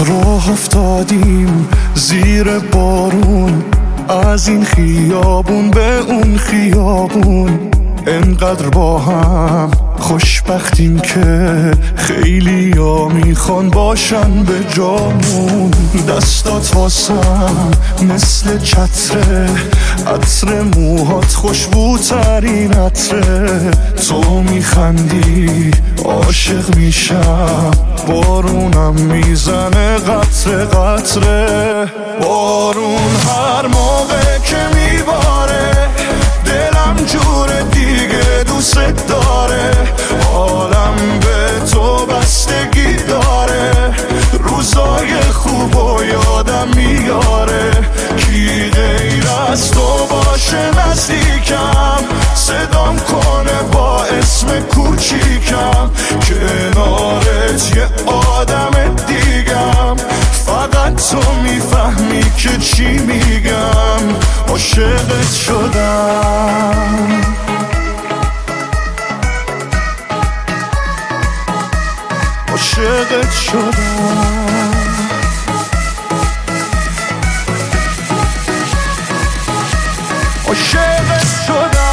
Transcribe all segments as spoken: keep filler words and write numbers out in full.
راه افتادیم زیر بارون، از این خیابون به اون خیابون، انقدر با هم خوشبختیم که خیلی ها میخوان باشن به جامون. دستات واسم مثل چتره، عطر موهات خوشبوترین عطره. تو میخندی عاشق میشم، بارونم میزنه قطره قطره. بارون هر موقع که میباره دلم جور دیگه دوست داره. حالم به تو بستگی داره، روزای خوب و یادم میاره. کی غیر از تو باشه نزدیکم، صدام کنه با اسم کوچیکم. کنارت یه آدم دیگم، فقط تو میفهمی که چی میگم. عاشقت شدم، عاشقت شدم، عاشقت شدم.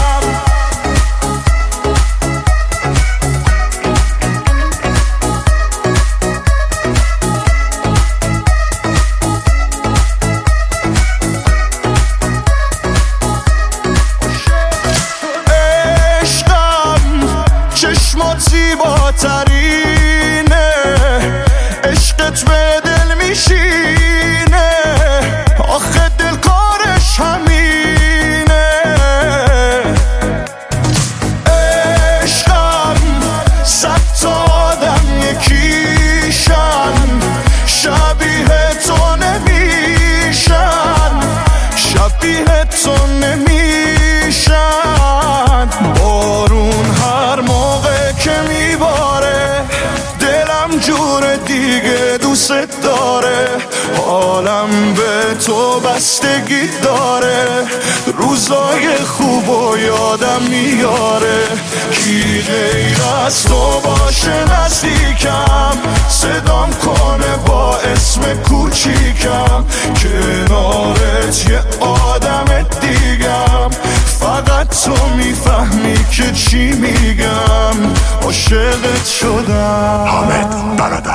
چشمات زیباترینه، عشقت به دل میشینه. آخه دل کارش همینه. عشقم صد تا آدم یکیشن، شبیه تو نمیشن، شبیه تو نمیشن. بارون هر موقع که میباره دلم جور دیگه دوست داره. حالم به تو بستگی داره، روزای خوب و یادم میاره. کی غیر از تو باشه نزدیکم، صدام کنه با اسم کوچیکم. کنارت یه آدم دیگم، فقط تو میفهمی که چی میگم. عاشقت شدم. حامد برادر.